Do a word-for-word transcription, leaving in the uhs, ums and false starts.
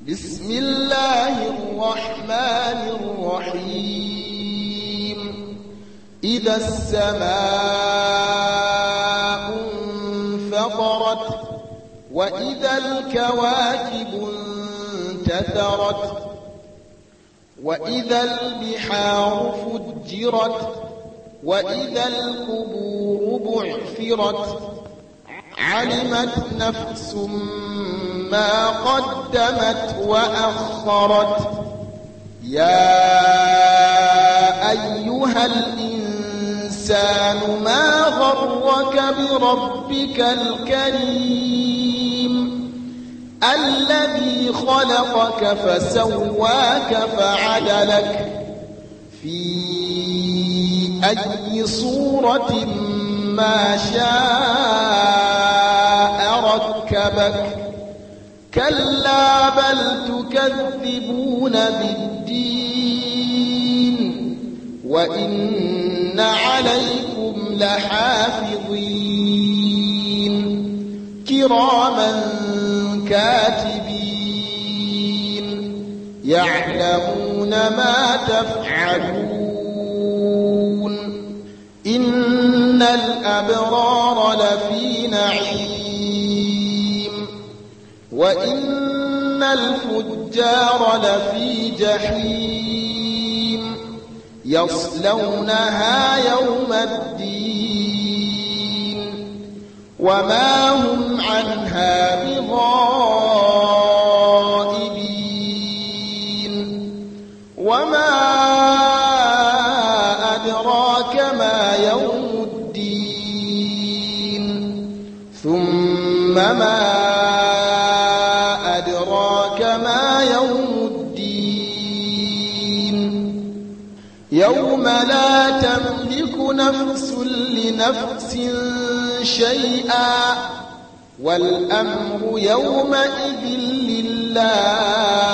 بسم الله الرحمن الرحيم إذا السماء انفطرت وإذا الكواكب انتثرت وإذا البحار فجرت وإذا القبور بعثرت علمت نفس ما قدمت وأخرت يا أيها الإنسان ما غرك بربك الكريم الذي خلقك فسواك فعدلك في أي صورة ما شاء ركبك كلا بل تكذبون بالدين وإن عليكم لحافظين كراما كاتبين يعلمون ما تفعلون إن الأبرار لفي نعيم وإن الفجار لفي جحيم يصلونها يوم الدين وما هم عنها بغائبين وما أدراك ما يوم الدين ثم ما أدراك ما يوم الدين يوم لا تملك نفس لنفس شيئا والأمر يومئذ لله